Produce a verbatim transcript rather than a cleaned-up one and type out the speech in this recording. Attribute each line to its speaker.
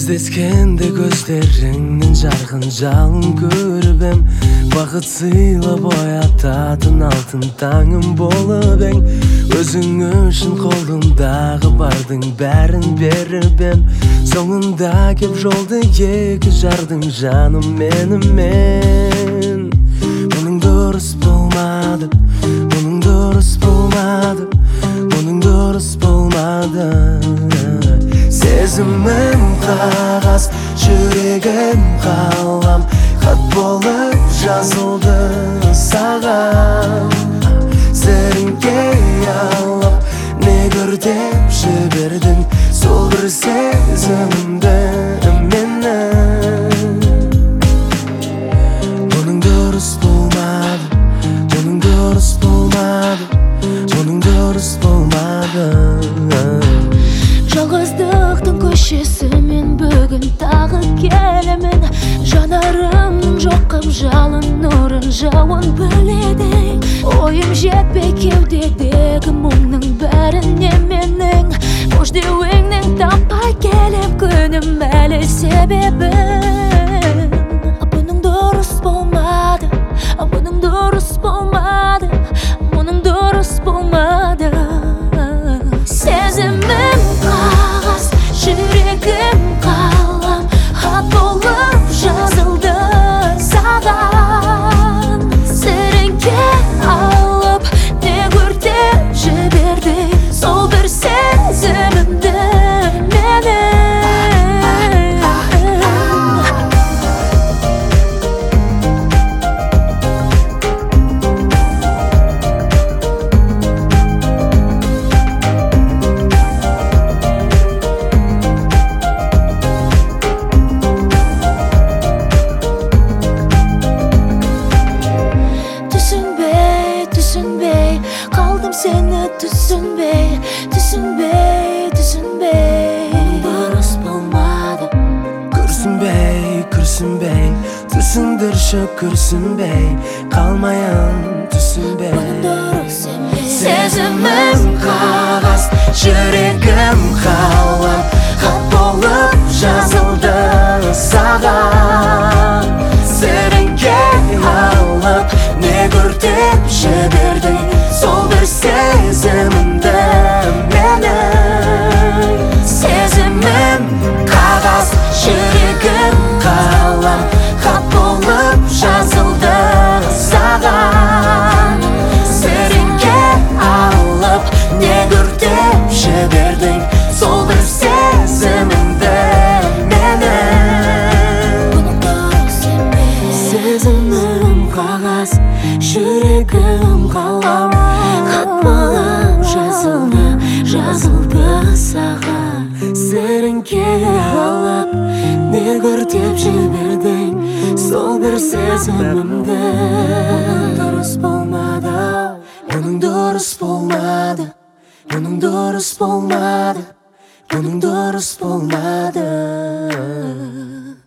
Speaker 1: Кездескенде көздеріңнің жарқын жалын көріп ем, бақыт сыйлап оятатын алтын таңым болып ең. Өзің үшін қолымдағы бардың бәрін беріп ем, соңында кеп жолды екі жардың жаным менімен. Мұның дұрыс болмады, мұның дұрыс болмады, мұның дұрыс болмады. Сезімім қағаз, жүрегім қалам, хат болып жазылды саған. Сіріңке алып, не көрдеп жібердің сол бір сезімімді менің. Мұның дұрыс болмады, мұның дұрыс болмады, мұның дұрыс болмады.
Speaker 2: Жалғыздықтың көшесімен бүгін тағы келемін. Жанарым жоқ қып жалын нұрын жауын біледі. Ойым жетпей кеудедегі мұңның бәріне менің. Қош деуіңнен таппай келіп күнім әлі себебін. Бұның дұрыс болмады, бұның дұрыс болмады, мұның дұрыс болмады. Сезімім қағаз, жүрегім қалам, хат болып жазылды саған. Сіріңке алып, не көрдеп жібердің сол бір сезімімді менің. Seni түсінбей, түсінбей, түсінбей. Дұрыс болмады.
Speaker 1: Күрсінбей, күрсінбей, түсіндірші күрсінбей, қалмайын түсінбей.
Speaker 2: Бұның дұрыс емес.
Speaker 1: Сезімім қағаз, жүрегім қалам, хат болып жазылды саған. Сіріңке алып, не көрдеп жібердің сол бір сезімімді менің. Сезімім қағаз, жүрегім қалам, хат болып жазылды саған. Сіріңке алып, не көрдеп жібердің сол бір сезімімді менің.
Speaker 2: Бұның дұрыс емес.
Speaker 1: Сезімім қағаз, жүрегім қалам, хат болып жазылды, жазылды саған. Сіріңке алып, не көрдеп жібердің сол бір сезімімді. Дұрыс болмады, мұның дұрыс болмады, мұның дұрыс болмады, мұның дұрыс болмады.